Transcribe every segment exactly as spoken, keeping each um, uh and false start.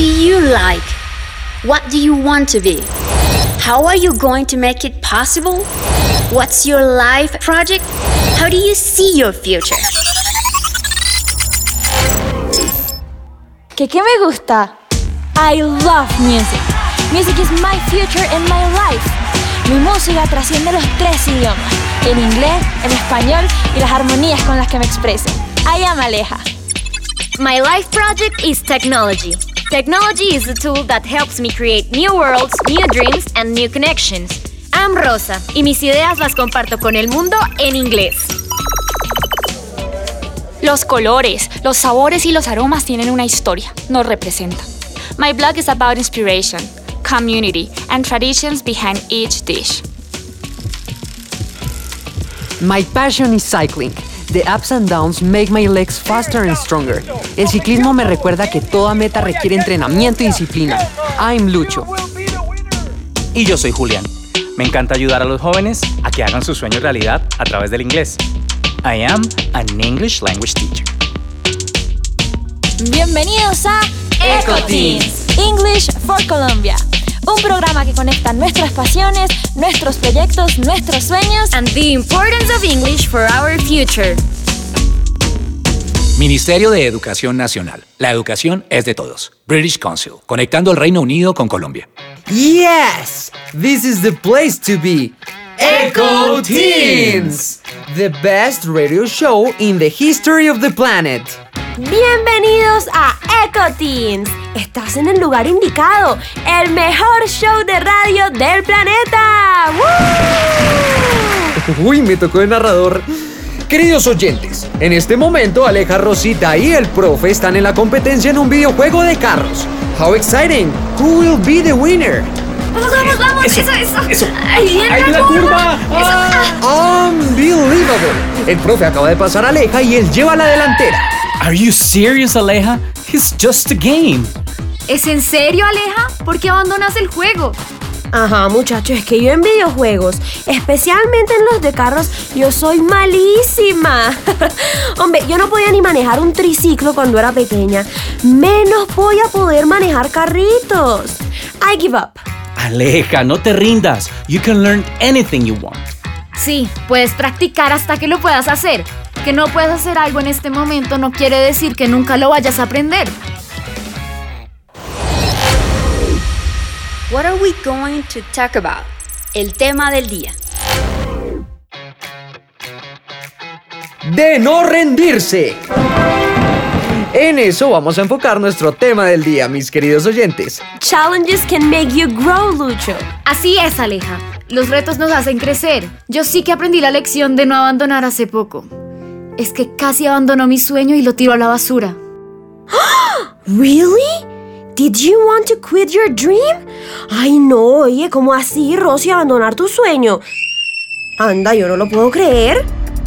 do you like? What do you want to be? How are you going to make it possible? What's your life project? How do you see your future? ¿Qué, qué me gusta? I love music. Music is my future and my life. Mi música trasciende los tres idiomas, el inglés, el español y las armonías con las que me expreso. I am Aleja. My life project is technology. Technology is the tool that helps me create new worlds, new dreams, and new connections. I'm Rosa, y mis ideas las comparto con el mundo en inglés. Los colores, los sabores y los aromas tienen una historia, nos representan. My blog is about inspiration, community, and traditions behind each dish. My passion is cycling. The ups and downs make my legs faster and stronger. El ciclismo me recuerda que toda meta requiere entrenamiento y disciplina. I'm Lucho. Y yo soy Julián. Me encanta ayudar a los jóvenes a que hagan su sueño realidad a través del inglés. I am an English language teacher. Bienvenidos a EcoTeens, English for Colombia. Un programa que conecta nuestras pasiones, nuestros proyectos, nuestros sueños and the importance of English for our future. Ministerio de Educación Nacional. La educación es de todos. British Council. Conectando el Reino Unido con Colombia. Yes! This is the place to be. EcoTeens! The best radio show in the history of the planet. Bienvenidos a EcoTeens. Estás en el lugar indicado, el mejor show de radio del planeta. ¡Woo! Uy, me tocó de narrador. Queridos oyentes, en este momento Aleja, Rosita y el profe están en la competencia en un videojuego de carros. How exciting! Who will be the winner? Vamos, vamos, vamos, eso, eso. eso. eso. Ahí viene ¡Ahí la la curva! curva! Ah. Unbelievable. El profe acaba de pasar a Aleja y él lleva la delantera. Are you serious, Aleja? It's just a game. ¿Es en serio, Aleja? ¿Por qué abandonas el juego? Ajá, muchachos, es que yo en videojuegos, especialmente en los de carros, yo soy malísima. Hombre, yo no podía ni manejar un triciclo cuando era pequeña. Menos voy a poder manejar carritos. I give up. Aleja, no te rindas. You can learn anything you want. Sí, puedes practicar hasta que lo puedas hacer. Que no puedas hacer algo en este momento no quiere decir que nunca lo vayas a aprender. What are we going to talk about? El tema del día. De no rendirse. En eso vamos a enfocar nuestro tema del día, mis queridos oyentes. Challenges can make you grow, Lucho. Así es, Aleja. Los retos nos hacen crecer. Yo sí que aprendí la lección de no abandonar hace poco. Es que casi abandonó mi sueño y lo tiró a la basura. Really? Did you want to quit your dream? Ay, no, oye, ¿cómo así, Rosy, abandonar tu sueño? Anda, yo no lo puedo creer.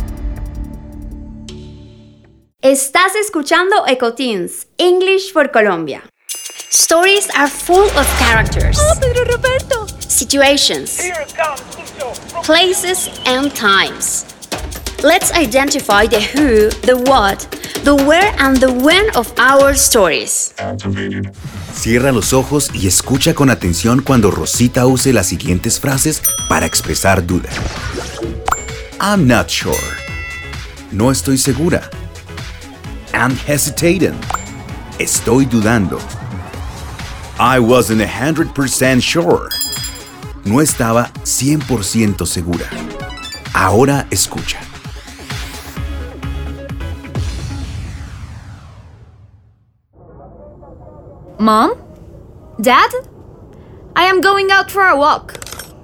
Estás escuchando EcoTeens, English for Colombia. Stories are full of characters, ¡Oh, Pedro Roberto! situations, places, and times. Let's identify the who, the what, the where, and the when of our stories. Cierra los ojos y escucha con atención cuando Rosita use las siguientes frases para expresar duda. I'm not sure. No estoy segura. I'm hesitating. Estoy dudando. I wasn't a hundred percent sure. No estaba cien por ciento segura. Ahora escucha. Mom? Dad? I am going out for a walk.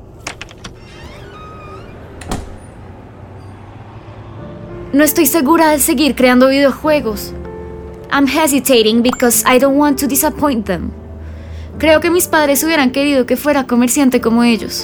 No estoy segura de seguir creando videojuegos. I'm hesitating because I don't want to disappoint them. Creo que mis padres hubieran querido que fuera comerciante como ellos.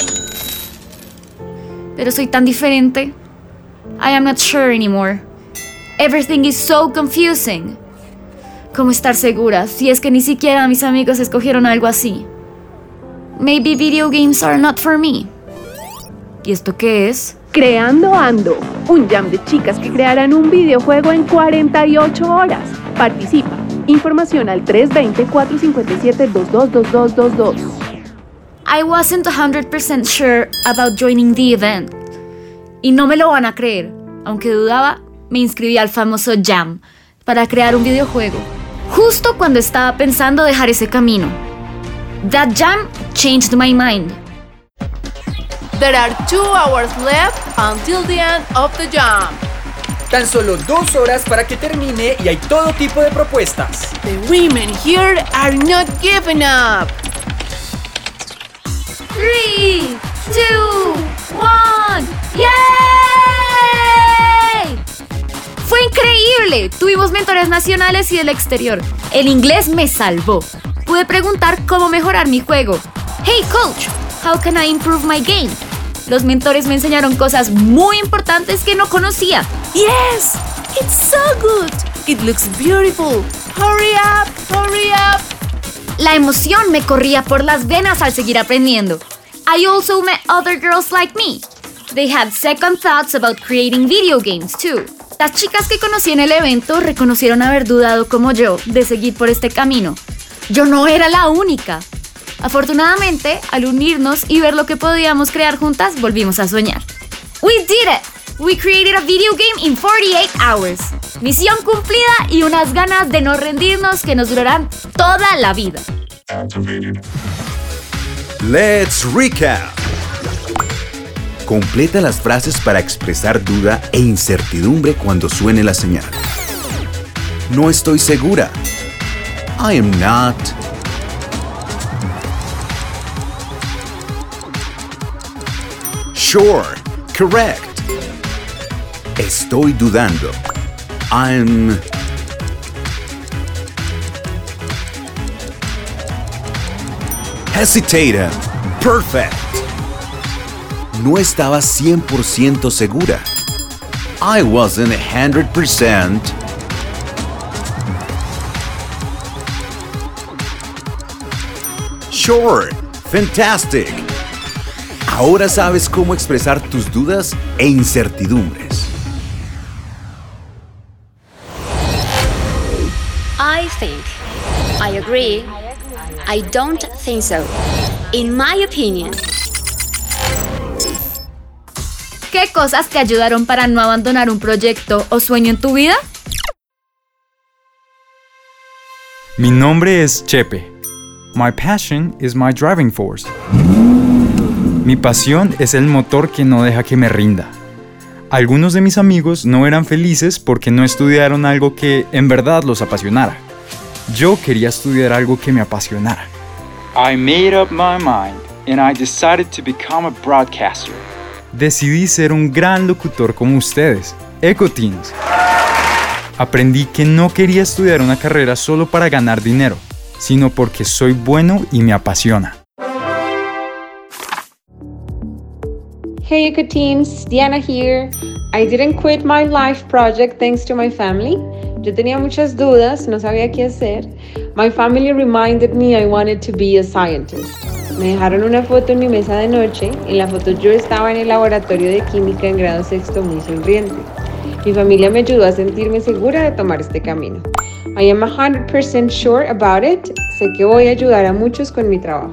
Pero soy tan diferente. I am not sure anymore. Everything is so confusing. ¿Cómo estar segura si es que ni siquiera mis amigos escogieron algo así? Maybe video games are not for me. ¿Y esto qué es? Creando Ando, un jam de chicas que crearán un videojuego en cuarenta y ocho horas. Participa. Información al tres dos cero, cuatro cinco siete, dos dos dos dos dos dos. I wasn't one hundred percent sure about joining the event. Y no me lo van a creer. Aunque dudaba, me inscribí al famoso Jam para crear un videojuego. Justo cuando estaba pensando dejar ese camino. That Jam changed my mind. There are two hours left until the end of the Jam. Tan solo dos horas para que termine y hay todo tipo de propuestas. The women here are not giving up. Three, two, one, ¡yay! Fue increíble. Tuvimos mentores nacionales y del exterior. El inglés me salvó. Pude preguntar cómo mejorar mi juego. Hey coach, how can I improve my game? Los mentores me enseñaron cosas muy importantes que no conocía. Yes, it's so good. It looks beautiful. Hurry up, hurry up. La emoción me corría por las venas al seguir aprendiendo. I also met other girls like me. They had second thoughts about creating video games too. Las chicas que conocí en el evento reconocieron haber dudado como yo de seguir por este camino. Yo no era la única. Afortunadamente, al unirnos y ver lo que podíamos crear juntas, volvimos a soñar. We did it! We created a video game in forty-eight hours. Misión cumplida y unas ganas de no rendirnos que nos durarán toda la vida. Let's recap. Completa las frases para expresar duda e incertidumbre cuando suene la señal. No estoy segura. I am not. Sure, correct. Estoy dudando. I'm... hesitating. Perfect. No estaba cien por ciento segura. I wasn't one hundred percent. Sure, fantastic. Ahora sabes cómo expresar tus dudas e incertidumbres. I think. I agree. I don't think so. In my opinion. ¿Qué cosas te ayudaron para no abandonar un proyecto o sueño en tu vida? Mi nombre es Chepe. My passion is my driving force. Mi pasión es el motor que no deja que me rinda. Algunos de mis amigos no eran felices porque no estudiaron algo que en verdad los apasionara. Yo quería estudiar algo que me apasionara. I made up my mind and I decided to become a broadcaster. Decidí ser un gran locutor como ustedes, EcoTeens. Aprendí que no quería estudiar una carrera solo para ganar dinero, sino porque soy bueno y me apasiona. Hey EcoTeens, Diana here. I didn't quit my life project thanks to my family. Yo tenía muchas dudas, no sabía qué hacer. My family reminded me I wanted to be a scientist. Me dejaron una foto en mi mesa de noche. En la foto yo estaba en el laboratorio de química en grado sexto muy sonriente. Mi familia me ayudó a sentirme segura de tomar este camino. I am one hundred percent sure about it. Sé que voy a ayudar a muchos con mi trabajo.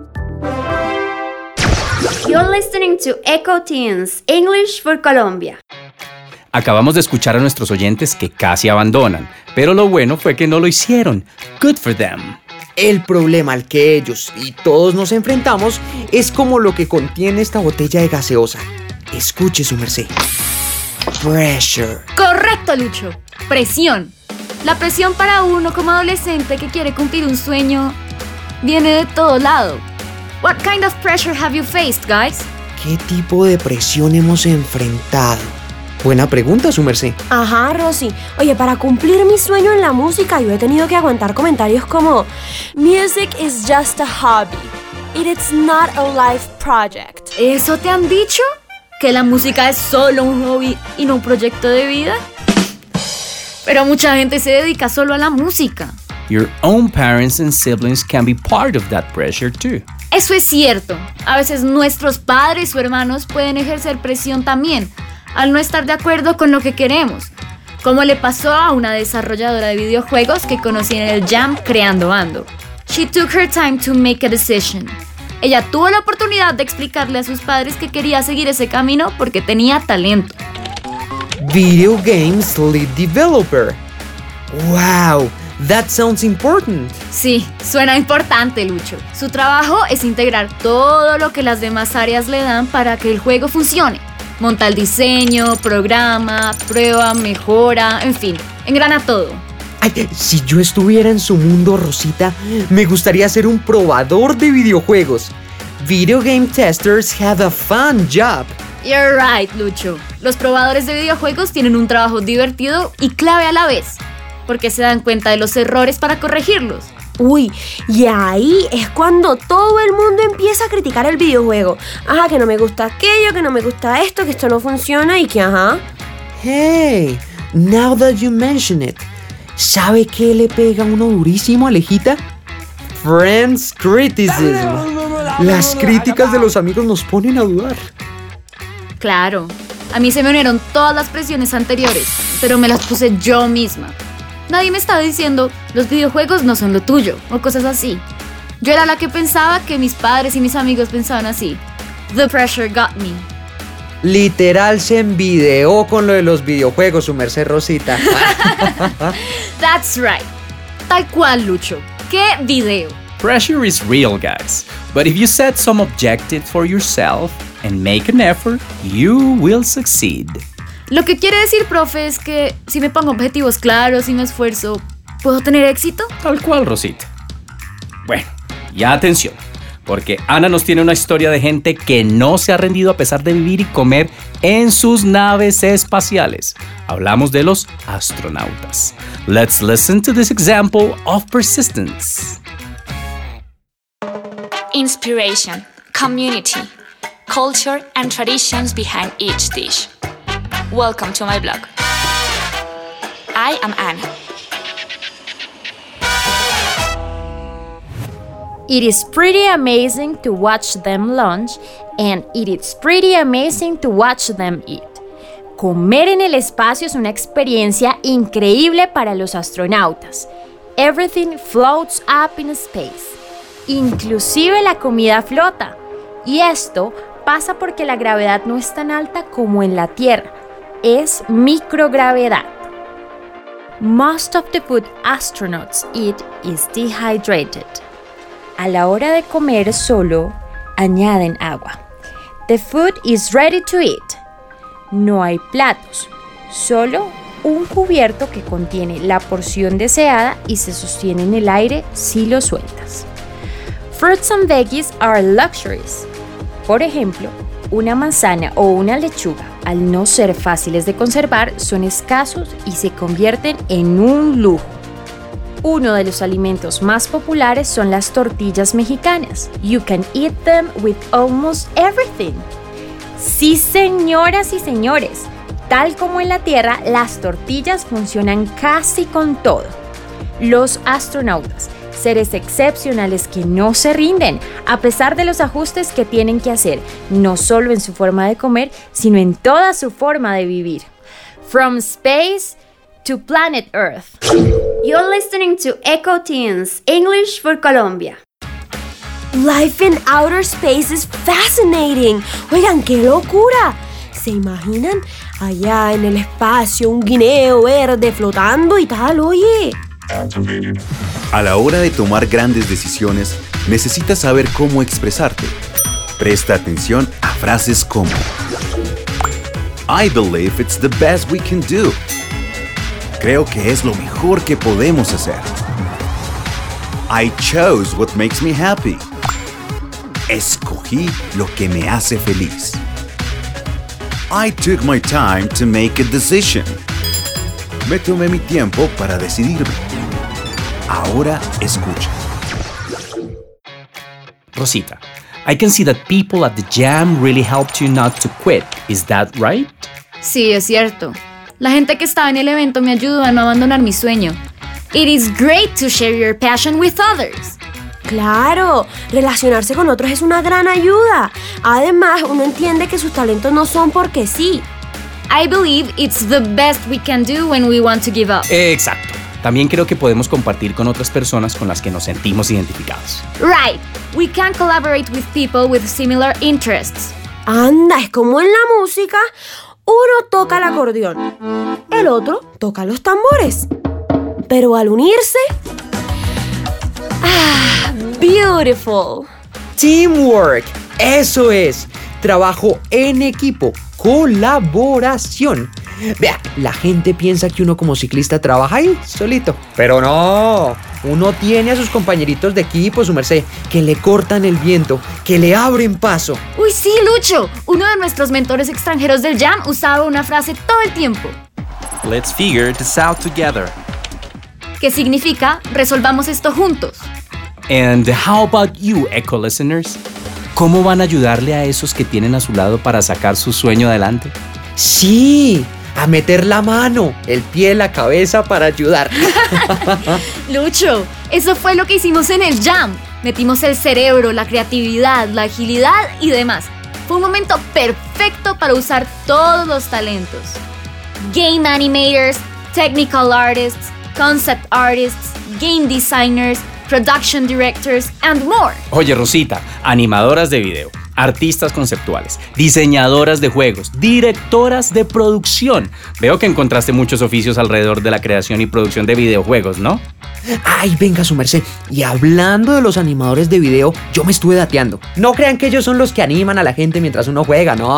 You're listening to EcoTeens, English for Colombia. Acabamos de escuchar a nuestros oyentes que casi abandonan, pero lo bueno fue que no lo hicieron. Good for them. El problema al que ellos y todos nos enfrentamos es como lo que contiene esta botella de gaseosa. Escuche su merced. Pressure. Correcto, Lucho. Presión. La presión para uno como adolescente que quiere cumplir un sueño viene de todo lado. What kind of pressure have you faced, guys? ¿Qué tipo de presión hemos enfrentado? Buena pregunta, su merced. Ajá, Rosy. Oye, para cumplir mi sueño en la música, yo he tenido que aguantar comentarios como Music is just a hobby. It is not a life project. ¿Eso te han dicho? ¿Que la música es solo un hobby y no un proyecto de vida? Pero mucha gente se dedica solo a la música. Your own parents and siblings can be part of that pressure too. Eso es cierto. A veces nuestros padres o hermanos pueden ejercer presión también, al no estar de acuerdo con lo que queremos. como le pasó a una desarrolladora de videojuegos que conocí en el jam Creando Ando. She took her time to make a decision. Ella tuvo la oportunidad de explicarle a sus padres que quería seguir ese camino porque tenía talento. Video Games Lead Developer. Wow, that sounds important. Sí, suena importante, Lucho. Su trabajo es integrar todo lo que las demás áreas le dan para que el juego funcione. Monta el diseño, programa, prueba, mejora, en fin, engrana todo. Ay, si yo estuviera en su mundo, Rosita, me gustaría ser un probador de videojuegos. Video game testers have a fun job. You're right, Lucho. Los probadores de videojuegos tienen un trabajo divertido y clave a la vez, porque se dan cuenta de los errores para corregirlos. Uy, y ahí es cuando todo el mundo empieza a criticar el videojuego. Ajá, que no me gusta aquello, que no me gusta esto, que esto no funciona y que ajá. Hey, now that you mention it, ¿sabe qué le pega uno durísimo a Alejita? Friends criticism. Las críticas de los amigos nos ponen a dudar. Claro, a mí se me unieron todas las presiones anteriores, pero me las puse yo misma. Nadie me estaba diciendo, los videojuegos no son lo tuyo, o cosas así. Yo era la que pensaba que mis padres y mis amigos pensaban así. The pressure got me. Literal se envidió con lo de los videojuegos, su merced Rosita. That's right. Tal cual, Lucho. ¿Qué video? Pressure is real, guys. But if you set some objectives for yourself and make an effort, you will succeed. Lo que quiere decir, profe, es que si me pongo objetivos claros y me esfuerzo, ¿puedo tener éxito? Tal cual, Rosita. Bueno, ya atención, porque Ana nos tiene una historia de gente que no se ha rendido a pesar de vivir y comer en sus naves espaciales. Hablamos de los astronautas. Let's listen to this example of persistence. Inspiration, community, culture and traditions behind each dish. Welcome to my blog. I am Anna. It is pretty amazing to watch them lunch, and it is pretty amazing to watch them eat. Comer en el espacio es una experiencia increíble para los astronautas. Everything floats up in space. Inclusive la comida flota. Y esto pasa porque la gravedad no es tan alta como en la Tierra. Es microgravedad. Most of the food astronauts eat is dehydrated. A la hora de comer solo añaden agua. The food is ready to eat. No hay platos, solo un cubierto que contiene la porción deseada y se sostiene en el aire si lo sueltas. Fruits and veggies are luxuries. Por ejemplo, una manzana o una lechuga, al no ser fáciles de conservar, son escasos y se convierten en un lujo. Uno de los alimentos más populares son las tortillas mexicanas. You can eat them with almost everything. Sí, señoras y señores, tal como en la Tierra, las tortillas funcionan casi con todo. Los astronautas, seres excepcionales que no se rinden, a pesar de los ajustes que tienen que hacer, no solo en su forma de comer, sino en toda su forma de vivir. From space to planet Earth. You're listening to Echo Teens, English for Colombia. Life in outer space is fascinating. Oigan, qué locura. ¿Se imaginan? Allá en el espacio, un guineo verde flotando y tal, oye. A la hora de tomar grandes decisiones, necesitas saber cómo expresarte. Presta atención a frases como I believe it's the best we can do. Creo que es lo mejor que podemos hacer. I chose what makes me happy. Escogí lo que me hace feliz. I took my time to make a decision. Me tomé mi tiempo para decidirme. Ahora escucha. Rosita, I can see that people at the jam really helped you not to quit. Is that right? Sí, es cierto. La gente que estaba en el evento me ayudó a no abandonar mi sueño. It is great to share your passion with others. Claro, relacionarse con otros es una gran ayuda. Además, uno entiende que sus talentos no son porque sí. I believe it's the best we can do when we want to give up. Exacto. También creo que podemos compartir con otras personas con las que nos sentimos identificados. Right. We can collaborate with people with similar interests. Anda, es como en la música. Uno toca el acordeón, el otro toca los tambores. Pero al unirse... ¡Ah! Beautiful. Teamwork, eso es. Trabajo en equipo, colaboración. Vea, la gente piensa que uno como ciclista trabaja ahí, solito. Pero no, uno tiene a sus compañeritos de equipo, su merced, que le cortan el viento, que le abren paso. Uy, sí, Lucho. Uno de nuestros mentores extranjeros del Jam usaba una frase todo el tiempo. Let's figure this out together. Que significa, resolvamos esto juntos. And how about you, Echo Listeners? ¿Cómo van a ayudarle a esos que tienen a su lado para sacar su sueño adelante? Sí, a meter la mano, el pie, la cabeza para ayudar. Lucho, eso fue lo que hicimos en el Jam. Metimos el cerebro, la creatividad, la agilidad y demás. Fue un momento perfecto para usar todos los talentos. Game animators, technical artists, concept artists, game designers, production directors, and more. Oye, Rosita, animadoras de video, artistas conceptuales, diseñadoras de juegos, directoras de producción. Veo que encontraste muchos oficios alrededor de la creación y producción de videojuegos, ¿no? Ay, venga su merced. Y hablando de los animadores de video, yo me estuve dateando. No crean que ellos son los que animan a la gente mientras uno juega, no.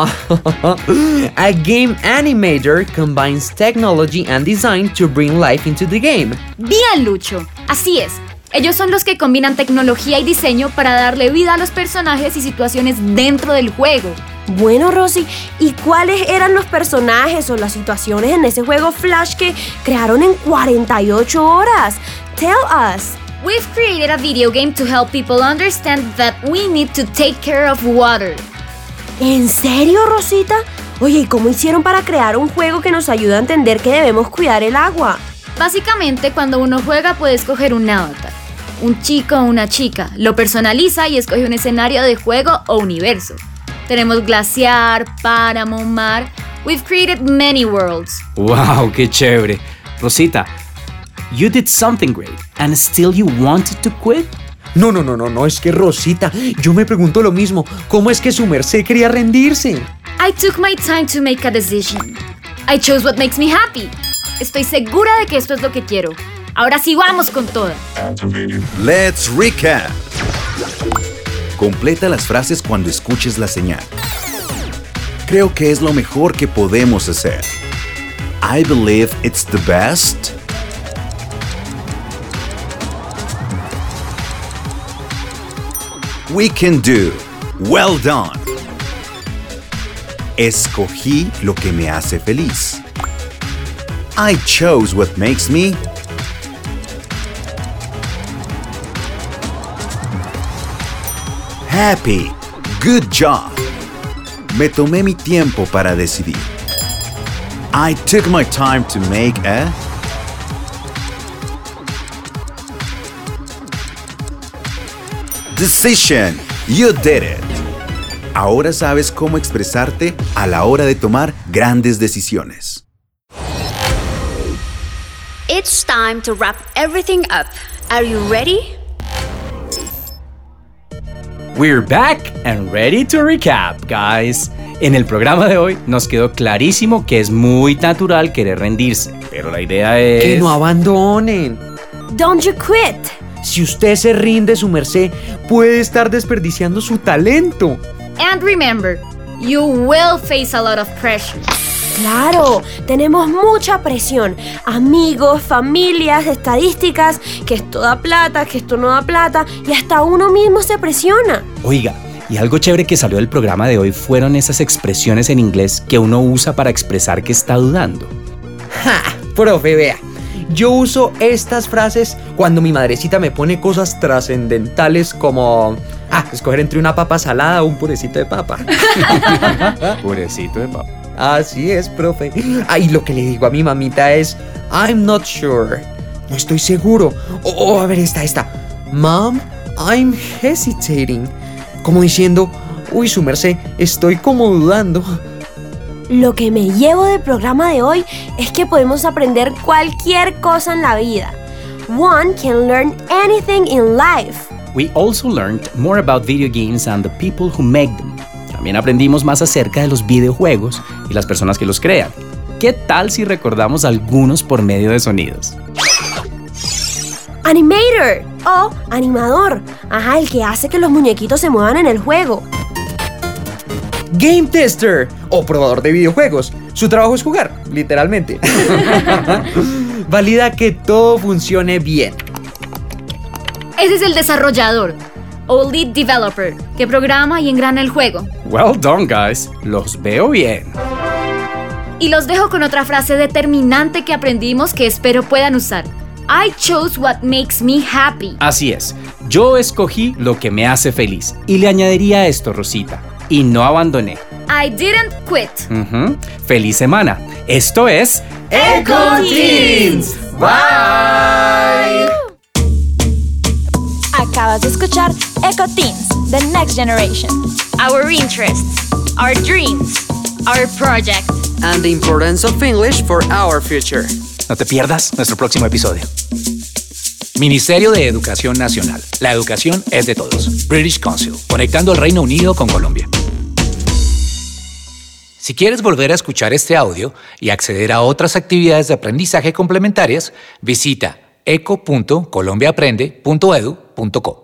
A game animator combines technology and design to bring life into the game. Bien, Lucho. Así es. Ellos son los que combinan tecnología y diseño para darle vida a los personajes y situaciones dentro del juego. Bueno, Rosy, ¿y cuáles eran los personajes o las situaciones en ese juego Flash que crearon en cuarenta y ocho horas? Tell us. We've created a video game to help people understand that we need to take care of water. ¿En serio, Rosita? Oye, ¿y cómo hicieron para crear un juego que nos ayude a entender que debemos cuidar el agua? Básicamente, cuando uno juega puede escoger un avatar. Un chico o una chica. Lo personaliza y escoge un escenario de juego o universo. Tenemos glaciar, páramo, mar. We've created many worlds. ¡Wow! ¡Qué chévere! Rosita, you did something great and still you wanted to quit? No, no, no, no, no, es que Rosita, yo me pregunto lo mismo. ¿Cómo es que su merced quería rendirse? I took my time to make a decision. I chose what makes me happy. Estoy segura de que esto es lo que quiero. Ahora sí vamos con toda. Let's recap. Completa las frases cuando escuches la señal. Creo que es lo mejor que podemos hacer. I believe it's the best. We can do. Well done. Escogí lo que me hace feliz. I chose what makes me. Happy. Good job. Me tomé mi tiempo para decidir. I took my time to make a. Decision. You did it. Ahora sabes cómo expresarte a la hora de tomar grandes decisiones. It's time to wrap everything up. Are you ready? We're back and ready to recap, guys. En el programa de hoy nos quedó clarísimo que es muy natural querer rendirse, pero la idea es... ¡Que no abandonen! Don't you quit. Si usted se rinde, su merced, puede estar desperdiciando su talento. And remember, you will face a lot of pressure. Claro, tenemos mucha presión. Amigos, familias, estadísticas, que esto da plata, que esto no da plata, y hasta uno mismo se presiona. Oiga, y algo chévere que salió del programa de hoy fueron esas expresiones en inglés que uno usa para expresar que está dudando. ¡Ja! Profe, vea. Yo uso estas frases cuando mi madrecita me pone cosas trascendentales como... Ah, escoger entre una papa salada o un purecito de papa. Purecito de papa. Así es, profe. Ah, y lo que le digo a mi mamita es I'm not sure. No estoy seguro. O oh, oh, a ver, esta, esta. Mom, I'm hesitating. Como diciendo, uy, su merced, estoy como dudando. Lo que me llevo del programa de hoy es que podemos aprender cualquier cosa en la vida. One can learn anything in life. We also learned more about video games and the people who make them. También aprendimos más acerca de los videojuegos y las personas que los crean. ¿Qué tal si recordamos algunos por medio de sonidos? Animator o animador. Ajá, el que hace que los muñequitos se muevan en el juego. Game tester o probador de videojuegos. Su trabajo es jugar, literalmente. Valida que todo funcione bien. Ese es el desarrollador o lead developer que programa y engrana el juego. Well done, guys. Los veo bien. Y los dejo con otra frase determinante que aprendimos que espero puedan usar. I chose what makes me happy. Así es. Yo escogí lo que me hace feliz. Y le añadiría esto, Rosita. Y no abandoné. I didn't quit. Uh-huh. Feliz semana. Esto es Eco Teens. Bye. Acabas de escuchar Eco Teens, The Next Generation. Our interests, our dreams, our project. And the importance of English for our future. No te pierdas nuestro próximo episodio. Ministerio de Educación Nacional. La educación es de todos. British Council. Conectando el Reino Unido con Colombia. Si quieres volver a escuchar este audio y acceder a otras actividades de aprendizaje complementarias, visita eco punto colombiaaprende punto edu punto co.